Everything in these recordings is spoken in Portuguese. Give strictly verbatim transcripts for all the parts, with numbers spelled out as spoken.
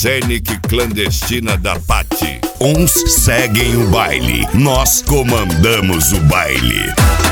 Scenic clandestina da Paty. Uns seguem o baile, nós comandamos o baile.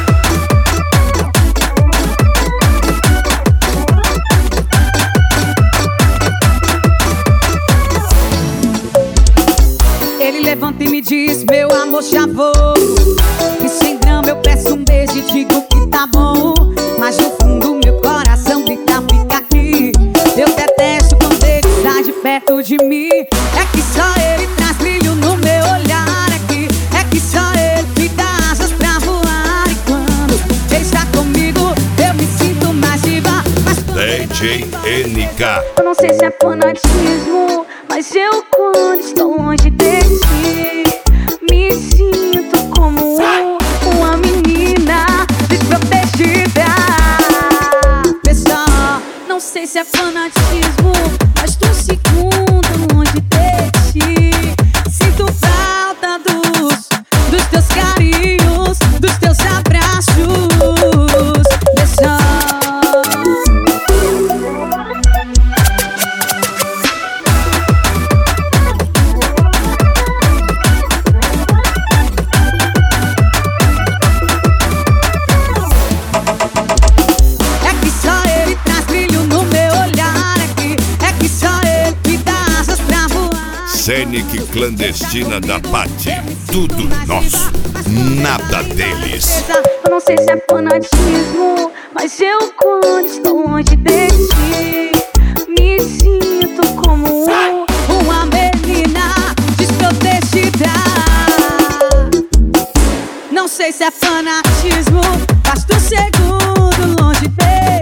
Ele levanta e me diz, meu amor, já vou. E sem drama eu peço um beijo e digo que tá bom. Mas no fundo meu coração grita, fica aqui. Eu detesto quando ele sai de perto de mim. É que só ele traz brilho no meu olhar aqui. É que só ele me dá asas pra voar. E quando ele está comigo eu me sinto mais viva. Mas D J N K. Eu não sei se é fanatismo, mas eu quando estou longe de ti me sinto como uma menina desprotegida. pessoal, não sei se é fanatismo, mas tô segundo longe de ti. Sinto falta dos, dos teus carinhos, dos teus abraços. pessoal. Scenic clandestina da Paty. Tudo nosso, nada deles. Eu não sei se é fanatismo, mas eu quando estou longe de ti me sinto como uma menina desprotegida. Não sei se é fanatismo, mas tô segundo longe dele.